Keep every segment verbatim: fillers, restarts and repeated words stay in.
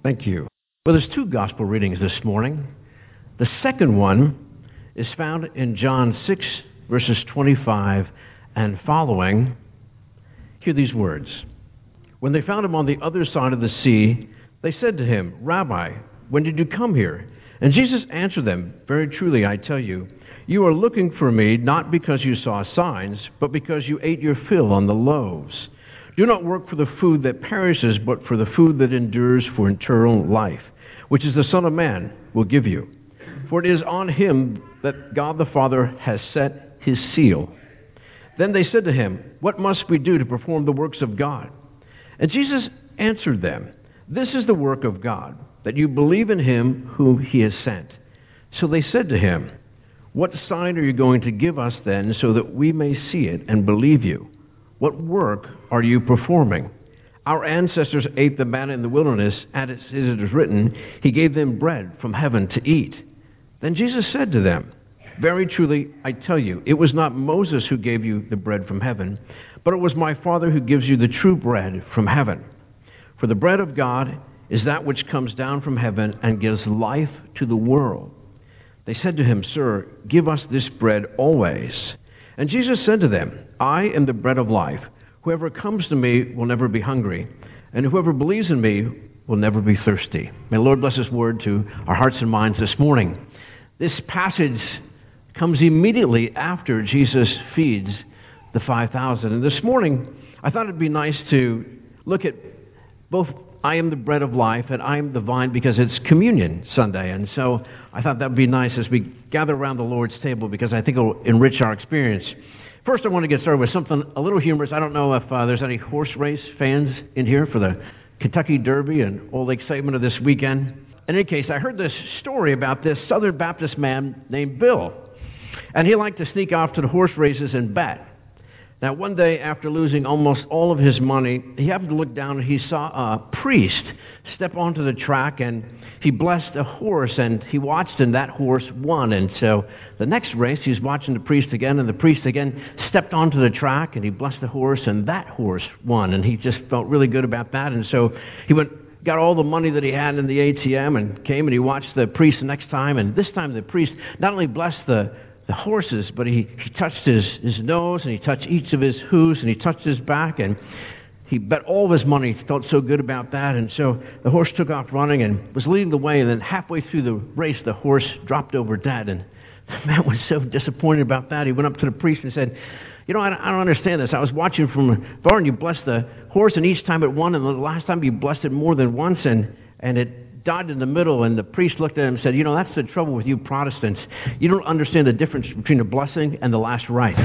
Thank you. Well, there's two gospel readings this morning. The second one is found in John six, verses twenty-five and following. Hear these words. When they found him on the other side of the sea, they said to him, Rabbi, when did you come here? And Jesus answered them, Very truly, I tell you, you are looking for me not because you saw signs, but because you ate your fill on the loaves. Do not work for the food that perishes, but for the food that endures for eternal life, which is the Son of Man will give you. For it is on him that God the Father has set his seal. Then they said to him, What must we do to perform the works of God? And Jesus answered them, This is the work of God, that you believe in him whom he has sent. So they said to him, What sign are you going to give us then, so that we may see it and believe you? What work are you performing? Our ancestors ate the manna in the wilderness, and as it is written, he gave them bread from heaven to eat. Then Jesus said to them, Very truly, I tell you, it was not Moses who gave you the bread from heaven, but it was my Father who gives you the true bread from heaven. For the bread of God is that which comes down from heaven and gives life to the world. They said to him, Sir, give us this bread always. And Jesus said to them, I am the bread of life. Whoever comes to me will never be hungry, and whoever believes in me will never be thirsty. May the Lord bless his word to our hearts and minds this morning. This passage comes immediately after Jesus feeds the five thousand. And this morning, I thought it'd be nice to look at both I am the bread of life and I am the vine, because it's Communion Sunday. And so I thought that would be nice as we gather around the Lord's table, because I think it will enrich our experience. First, I want to get started with something a little humorous. I don't know if uh, there's any horse race fans in here for the Kentucky Derby and all the excitement of this weekend. In any case, I heard this story about this Southern Baptist man named Bill. And he liked to sneak off to the horse races and bet. Now, one day, after losing almost all of his money, he happened to look down and he saw a priest step onto the track, and he blessed a horse, and he watched, and that horse won. And so the next race, he was watching the priest again, and the priest again stepped onto the track, and he blessed the horse, and that horse won. And he just felt really good about that. And so he went, got all the money that he had in the A T M, and came and he watched the priest the next time. And this time the priest not only blessed the the horses, but he, he touched his, his nose, and he touched each of his hooves, and he touched his back, and he bet all of his money. He felt so good about that. And so the horse took off running and was leading the way, and then halfway through the race, the horse dropped over dead. And the man was so disappointed about that. He went up to the priest and said, you know, I don't, I don't understand this. I was watching from far, and you blessed the horse, and each time it won, and the last time you blessed it more than once, and, and it died in the middle. And the priest looked at him and said, you know, that's the trouble with you Protestants. You don't understand the difference between a blessing and the last rite.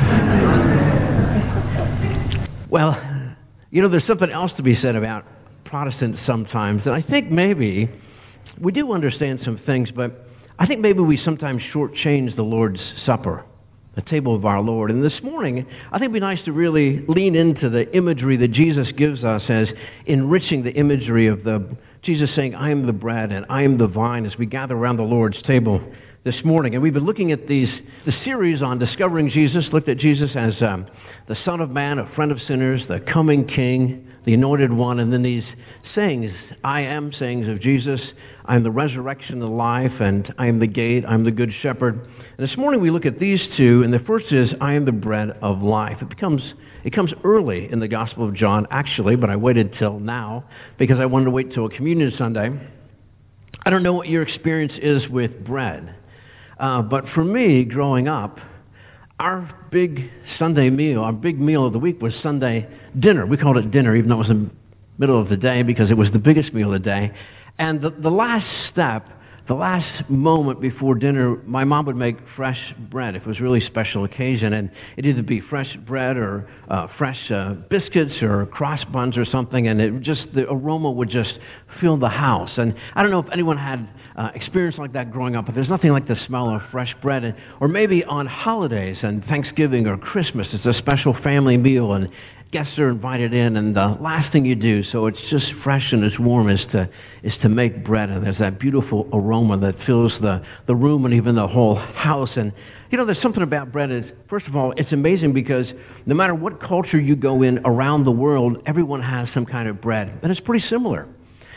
Well, you know, there's something else to be said about Protestants sometimes. And I think maybe we do understand some things, but I think maybe we sometimes shortchange the Lord's Supper, the table of our Lord. And this morning, I think it'd be nice to really lean into the imagery that Jesus gives us as enriching the imagery of the Jesus saying, I am the bread and I am the vine, as we gather around the Lord's table this morning. And we've been looking at these the series on discovering Jesus, looked at Jesus as um, the Son of Man, a friend of sinners, the coming King, the Anointed One, and then these sayings, I am sayings of Jesus. I am the resurrection and the life, and I am the gate, I am the good shepherd. And this morning we look at these two, and the first is, I am the bread of life. It becomes It comes early in the Gospel of John, actually, but I waited till now because I wanted to wait till Communion Sunday. I don't know what your experience is with bread, uh, but for me, growing up, our big Sunday meal, our big meal of the week was Sunday dinner. We called it dinner, even though it was in the middle of the day, because it was the biggest meal of the day. And the, the last step, the last moment before dinner, my mom would make fresh bread if it was a really special occasion, and it'd either be fresh bread or uh, fresh uh, biscuits or cross buns or something, and it just the aroma would just fill the house. And I don't know if anyone had uh, experience like that growing up, but there's nothing like the smell of fresh bread. And, or maybe on holidays and Thanksgiving or Christmas, it's a special family meal, and guests are invited in, and the last thing you do, so it's just fresh and it's warm, is to is to make bread, and there's that beautiful aroma that fills the, the room and even the whole house. And you know, there's something about bread. Is first of all, it's amazing because no matter what culture you go in around the world, everyone has some kind of bread, and it's pretty similar.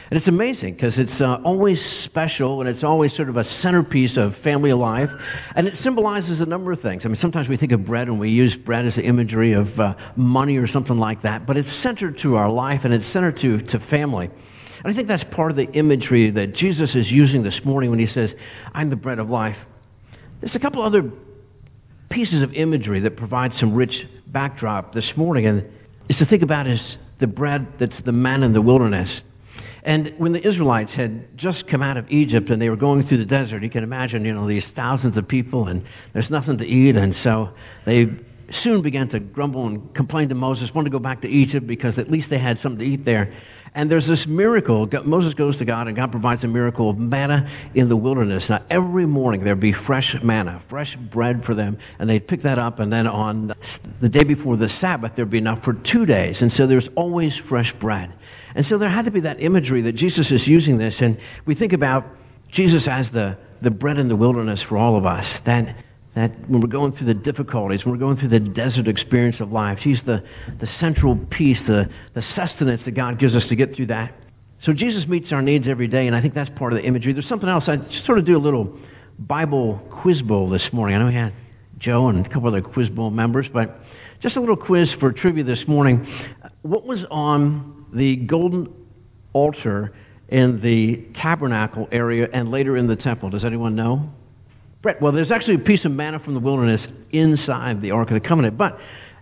And it's amazing because it's uh, always special and it's always sort of a centerpiece of family life. And it symbolizes a number of things. I mean, sometimes we think of bread and we use bread as the imagery of uh, money or something like that. But it's centered to our life and it's centered to, to family. And I think that's part of the imagery that Jesus is using this morning when he says, I'm the bread of life. There's a couple other pieces of imagery that provide some rich backdrop this morning. And is to think about is the bread that's the manna in the wilderness. And when the Israelites had just come out of Egypt and they were going through the desert, you can imagine, you know, these thousands of people and there's nothing to eat. And so they soon began to grumble and complain to Moses, wanted to go back to Egypt because at least they had something to eat there. And there's this miracle. Moses goes to God and God provides a miracle of manna in the wilderness. Now, every morning there'd be fresh manna, fresh bread for them. And they'd pick that up and then on the day before the Sabbath, there'd be enough for two days. And so there's always fresh bread. And so there had to be that imagery that Jesus is using this. And we think about Jesus as the, the bread in the wilderness for all of us. That, that when we're going through the difficulties, when we're going through the desert experience of life, he's the, the central piece, the, the sustenance that God gives us to get through that. So Jesus meets our needs every day, and I think that's part of the imagery. There's something else. I just sort of do a little Bible quiz bowl this morning. I know we had Joe and a couple other quiz bowl members, but just a little quiz for trivia this morning. What was on the golden altar in the tabernacle area and later in the temple? Does anyone know? Brett, well, there's actually a piece of manna from the wilderness inside the Ark of the Covenant, but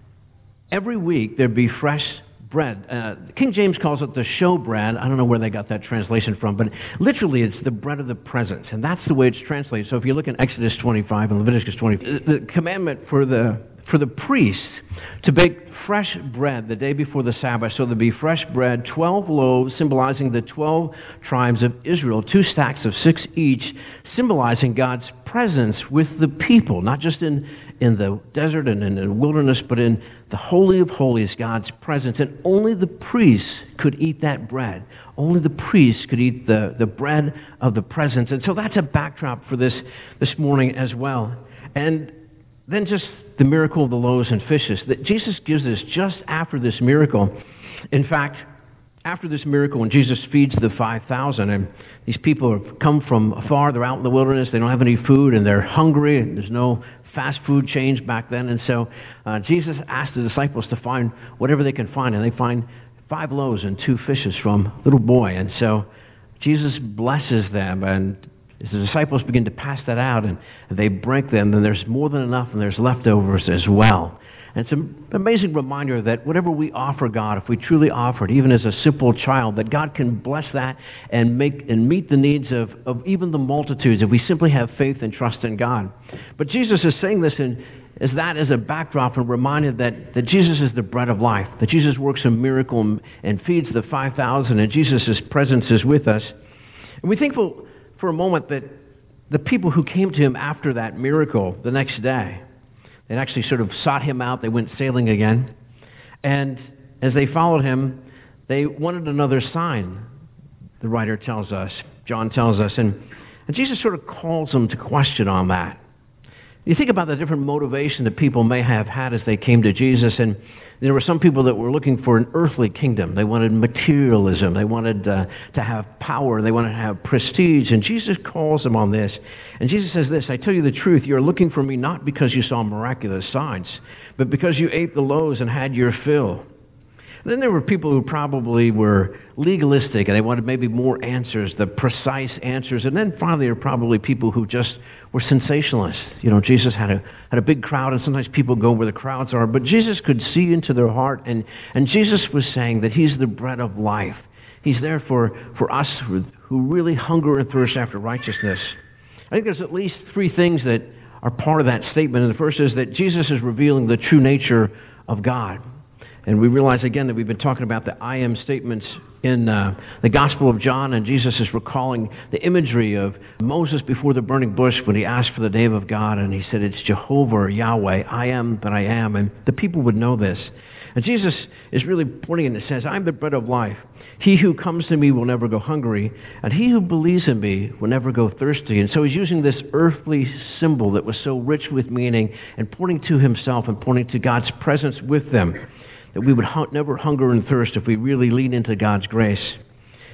every week there'd be fresh bread. Uh, King James calls it the show bread. I don't know where they got that translation from, but literally it's the bread of the presence, and that's the way it's translated. So if you look in Exodus twenty-five and Leviticus twenty, the commandment for the for the priest to bake fresh bread the day before the Sabbath, so there'd be fresh bread, twelve loaves symbolizing the twelve tribes of Israel, two stacks of six each, symbolizing God's presence with the people, not just in, in the desert and in the wilderness, but in the Holy of Holies, God's presence. And only the priests could eat that bread. Only the priests could eat the, the bread of the presence. And so that's a backdrop for this this morning as well. And then just the miracle of the loaves and fishes that Jesus gives us just after this miracle. In fact, after this miracle, when Jesus feeds the five thousand, and these people have come from afar, they're out in the wilderness, they don't have any food, and they're hungry, and there's no fast food chains back then. And so uh, Jesus asked the disciples to find whatever they can find, and they find five loaves and two fishes from a little boy. And so Jesus blesses them, and as the disciples begin to pass that out and they break them, then there's more than enough and there's leftovers as well. And it's an amazing reminder that whatever we offer God, if we truly offer it, even as a simple child, that God can bless that and make and meet the needs of, of even the multitudes if we simply have faith and trust in God. But Jesus is saying this in, as that as a backdrop and reminded that, that Jesus is the bread of life, that Jesus works a miracle and, and feeds the five thousand, and Jesus' presence is with us. And we think, well, for a moment that the people who came to him after that miracle the next day, they actually sort of sought him out. They went sailing again. And as they followed him, they wanted another sign, the writer tells us, John tells us. And, and Jesus sort of calls them to question on that. You think about the different motivation that people may have had as they came to Jesus, and there were some people that were looking for an earthly kingdom. They wanted materialism. They wanted uh, to have power. They wanted to have prestige. And Jesus calls them on this. And Jesus says this, I tell you the truth, you're looking for me not because you saw miraculous signs, but because you ate the loaves and had your fill. Then there were people who probably were legalistic and they wanted maybe more answers, the precise answers. And then finally there were probably people who just were sensationalists. You know, Jesus had a had a big crowd, and sometimes people go where the crowds are. But Jesus could see into their heart, and, and Jesus was saying that he's the bread of life. He's there for, for us who, who really hunger and thirst after righteousness. I think there's at least three things that are part of that statement. And the first is that Jesus is revealing the true nature of God. And we realize again that we've been talking about the I am statements in uh, the Gospel of John, and Jesus is recalling the imagery of Moses before the burning bush when he asked for the name of God, and he said, it's Jehovah or Yahweh, I am that I am, and the people would know this. And Jesus is really pointing and it says, I'm the bread of life. He who comes to me will never go hungry, and he who believes in me will never go thirsty. And so he's using this earthly symbol that was so rich with meaning and pointing to himself and pointing to God's presence with them, that we would hu- never hunger and thirst if we really lean into God's grace.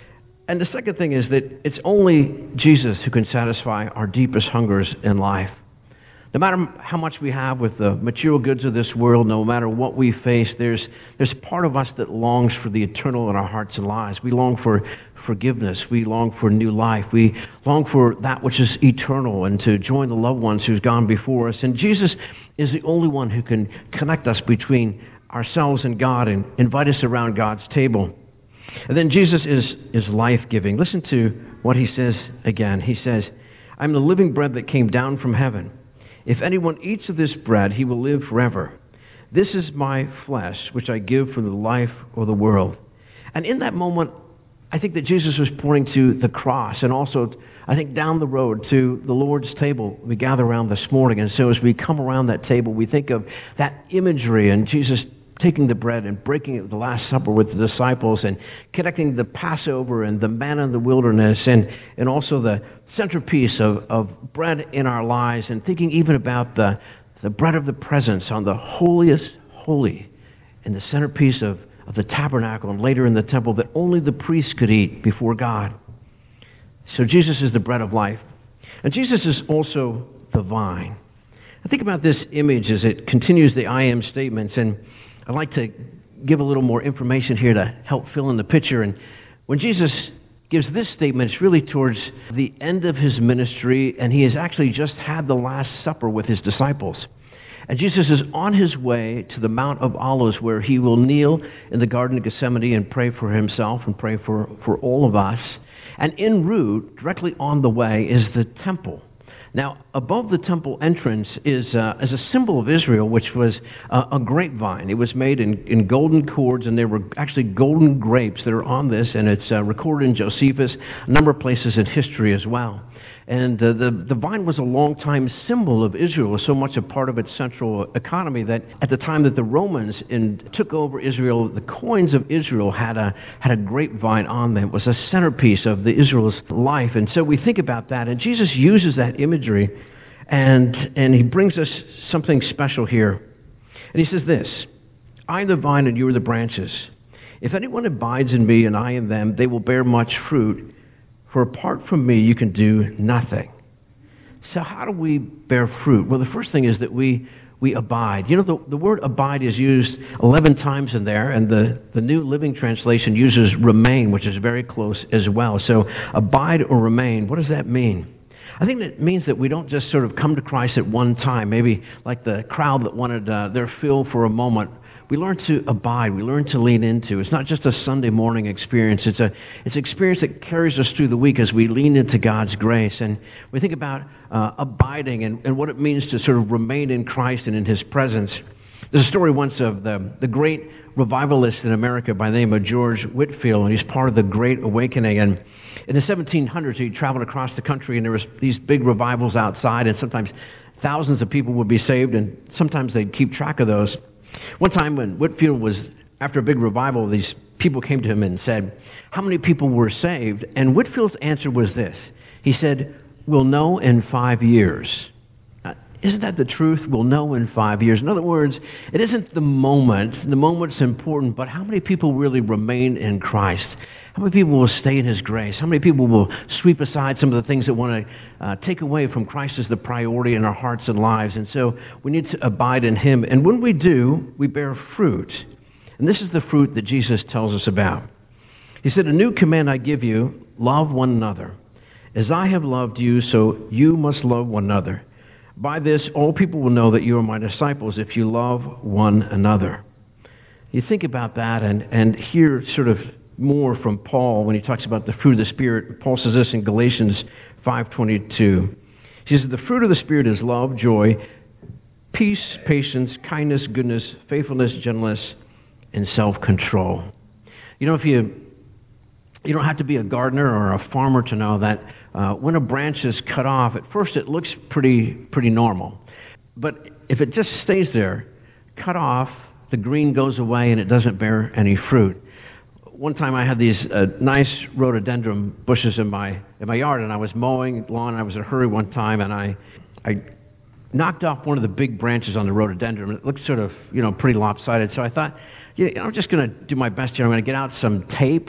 And the second thing is that it's only Jesus who can satisfy our deepest hungers in life. No matter how much we have with the material goods of this world, no matter what we face, there's, there's part of us that longs for the eternal in our hearts and lives. We long for forgiveness. We long for new life. We long for that which is eternal and to join the loved ones who've gone before us. And Jesus is the only one who can connect us between ourselves and God and invite us around God's table. And then Jesus is, is life-giving. Listen to what he says again. He says, I'm the living bread that came down from heaven. If anyone eats of this bread, he will live forever. This is my flesh, which I give for the life of the world. And in that moment, I think that Jesus was pointing to the cross, and also, I think, down the road to the Lord's table we gather around this morning. And so as we come around that table, we think of that imagery and Jesus taking the bread and breaking it at the Last Supper with the disciples and connecting the Passover and the manna in the wilderness and, and also the centerpiece of, of bread in our lives, and thinking even about the, the bread of the presence on the holiest holy and the centerpiece of, of the tabernacle and later in the temple that only the priests could eat before God. So Jesus is the bread of life. And Jesus is also the vine. I think about this image as it continues the I am statements, and I'd like to give a little more information here to help fill in the picture. And when Jesus gives this statement, it's really towards the end of his ministry, and he has actually just had the Last Supper with his disciples. And Jesus is on his way to the Mount of Olives, where he will kneel in the Garden of Gethsemane and pray for himself and pray for, for all of us. And en route, directly on the way, is the temple. Now, above the temple entrance is, uh, is a symbol of Israel, which was uh, a grapevine. It was made in, in golden cords, and there were actually golden grapes that are on this, and it's uh, recorded in Josephus, a number of places in history as well. And uh, the, the vine was a long-time symbol of Israel, so much a part of its central economy that at the time that the Romans in, took over Israel, the coins of Israel had a, had a grapevine on them. It was a centerpiece of the Israel's life. And so we think about that, and Jesus uses that imagery, and, and he brings us something special here. And he says this, I am the vine and you are the branches. If anyone abides in me and I in them, they will bear much fruit. For apart from me, you can do nothing. So how do we bear fruit? Well, the first thing is that we, we abide. You know, the, the word abide is used eleven times in there, and the, the New Living Translation uses remain, which is very close as well. So abide or remain, what does that mean? I think that means that we don't just sort of come to Christ at one time, maybe like the crowd that wanted uh, their fill for a moment. We learn to abide. We learn to lean into. It's not just a Sunday morning experience. It's a it's an experience that carries us through the week as we lean into God's grace. And we think about uh, abiding and, and what it means to sort of remain in Christ and in his presence. There's a story once of the, the great revivalist in America by the name of George Whitefield, and he's part of the Great Awakening. And in the seventeen hundreds, he traveled across the country, and there was these big revivals outside, and sometimes thousands of people would be saved, and sometimes they'd keep track of those. One time when Whitefield was, after a big revival, these people came to him and said, how many people were saved? And Whitefield's answer was this. He said, we'll know in five years. Now, isn't that the truth? We'll know in five years. In other words, it isn't the moment. The moment's important, but how many people really remain in Christ? How many people will stay in his grace? How many people will sweep aside some of the things that want to uh, take away from Christ as the priority in our hearts and lives? And so we need to abide in him. And when we do, we bear fruit. And this is the fruit that Jesus tells us about. He said, a new command I give you, love one another. As I have loved you, so you must love one another. By this, all people will know that you are my disciples if you love one another. You think about that and, and hear sort of more from Paul when he talks about the fruit of the Spirit. Paul says this in Galatians five twenty-two. He says, the fruit of the Spirit is love, joy, peace, patience, kindness, goodness, faithfulness, gentleness, and self-control. You know, if you you don't have to be a gardener or a farmer to know that uh, when a branch is cut off, at first it looks pretty pretty normal. But if it just stays there, cut off, the green goes away and it doesn't bear any fruit. One time I had these uh, nice rhododendron bushes in my in my yard, and I was mowing lawn, and I was in a hurry one time, and I I knocked off one of the big branches on the rhododendron. It looked sort of, you know, pretty lopsided. So I thought, yeah, I'm just going to do my best here. I'm going to get out some tape,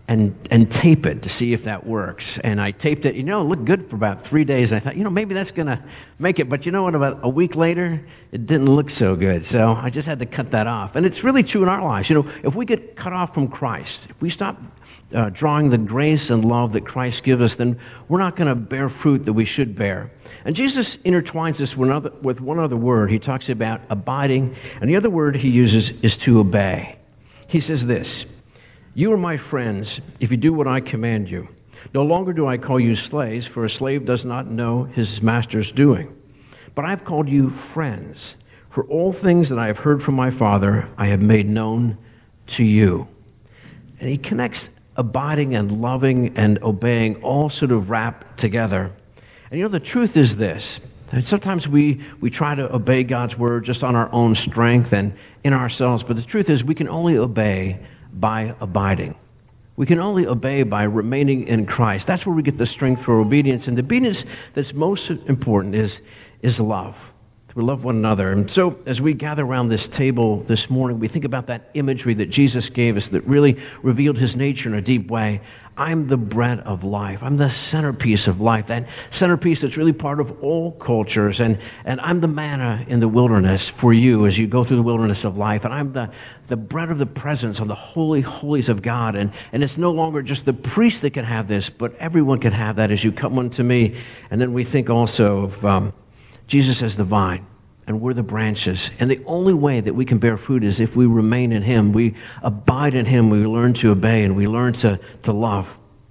and and tape it to see if that works. And I taped it. You know, it looked good for about three days. I thought, you know, maybe that's going to make it. But you know what? About a week later, it didn't look so good. So I just had to cut that off. And it's really true in our lives. You know, if we get cut off from Christ, if we stop uh, drawing the grace and love that Christ gives us, then we're not going to bear fruit that we should bear. And Jesus intertwines this with, another, with one other word. He talks about abiding, and the other word he uses is to obey. He says this, "You are my friends if you do what I command you. No longer do I call you slaves, for a slave does not know his master's doing. But I have called you friends, for all things that I have heard from my Father I have made known to you." And he connects abiding and loving and obeying all sort of wrapped together. And you know, the truth is this, that sometimes we, we try to obey God's word just on our own strength and in ourselves, but the truth is we can only obey by abiding. We can only obey by remaining in Christ. That's where we get the strength for obedience. And the obedience that's most important is, is love. We love one another. And so as we gather around this table this morning, we think about that imagery that Jesus gave us that really revealed his nature in a deep way. I'm the bread of life. I'm the centerpiece of life, that centerpiece that's really part of all cultures. And, and I'm the manna in the wilderness for you as you go through the wilderness of life. And I'm the, the bread of the presence of the holy holies of God. And, and it's no longer just the priest that can have this, but everyone can have that as you come unto me. And then we think also of um, Jesus as the vine, and we're the branches. And the only way that we can bear fruit is if we remain in him. We abide in him. We learn to obey, and we learn to, to love.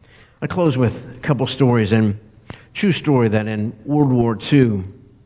I close with a couple stories. And true story that in World War Two,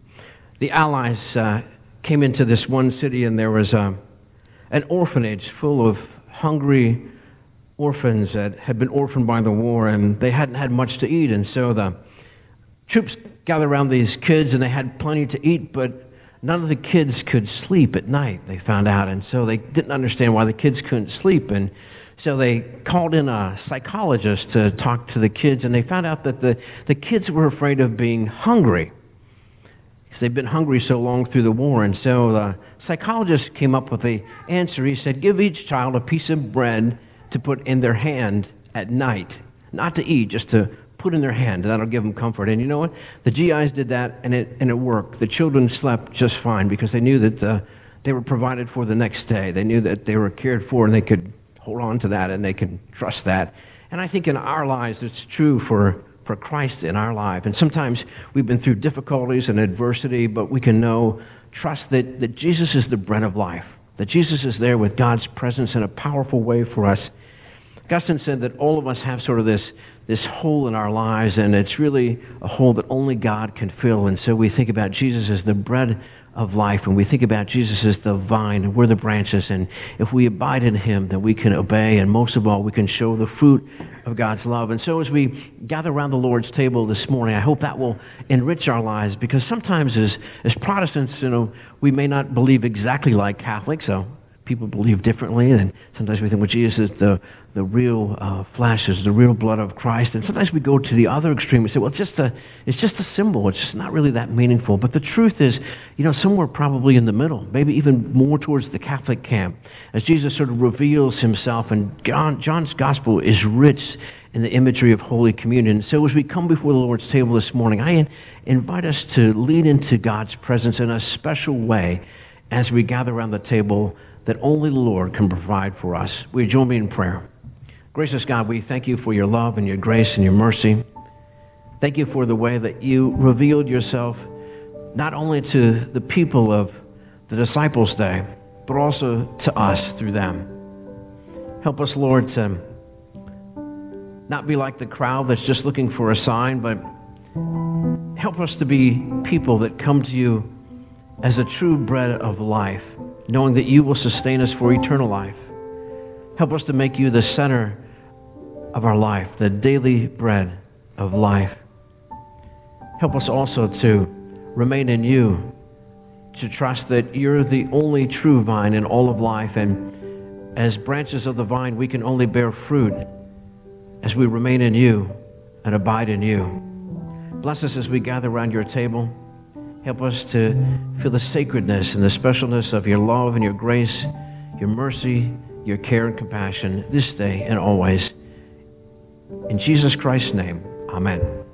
the Allies uh, came into this one city, and there was uh, an orphanage full of hungry orphans that had been orphaned by the war, and they hadn't had much to eat. And so the troops gathered around these kids, and they had plenty to eat, but none of the kids could sleep at night, they found out. And so they didn't understand why the kids couldn't sleep. And so they called in a psychologist to talk to the kids, and they found out that the, the kids were afraid of being hungry, because they'd been hungry so long through the war. And so the psychologist came up with the answer. He said, give each child a piece of bread to put in their hand at night. Not to eat, just to put in their hand, and that'll give them comfort. And you know what? The G Is did that, and it and it worked. The children slept just fine because they knew that uh, they were provided for the next day. They knew that they were cared for, and they could hold on to that, and they could trust that. And I think in our lives, it's true for, for Christ in our life. And sometimes we've been through difficulties and adversity, but we can know, trust that, that Jesus is the bread of life, that Jesus is there with God's presence in a powerful way for us. Augustine said that all of us have sort of this this hole in our lives, and it's really a hole that only God can fill. And so we think about Jesus as the bread of life, and we think about Jesus as the vine, and we're the branches. And if we abide in him, then we can obey, and most of all, we can show the fruit of God's love. And so as we gather around the Lord's table this morning, I hope that will enrich our lives, because sometimes as, as Protestants, you know, we may not believe exactly like Catholics, so people believe differently, and sometimes we think, well, Jesus is the, the real uh, flesh, is the real blood of Christ, and sometimes we go to the other extreme and say, well, it's just a, it's just a symbol, it's just not really that meaningful. But the truth is, you know, somewhere probably in the middle, maybe even more towards the Catholic camp, as Jesus sort of reveals himself, and John, John's gospel is rich in the imagery of Holy Communion. So as we come before the Lord's table this morning, I in, invite us to lean into God's presence in a special way as we gather around the table that only the Lord can provide for us. Will you join me in prayer? Gracious God, we thank you for your love and your grace and your mercy. Thank you for the way that you revealed yourself not only to the people of the disciples' day, but also to us through them. Help us, Lord, to not be like the crowd that's just looking for a sign, but help us to be people that come to you as a true bread of life, knowing that you will sustain us for eternal life. Help us to make you the center of our life, the daily bread of life. Help us also to remain in you, to trust that you're the only true vine in all of life, and as branches of the vine, we can only bear fruit as we remain in you and abide in you. Bless us as we gather around your table. Help us to feel the sacredness and the specialness of your love and your grace, your mercy, your care and compassion this day and always. In Jesus Christ's name, amen.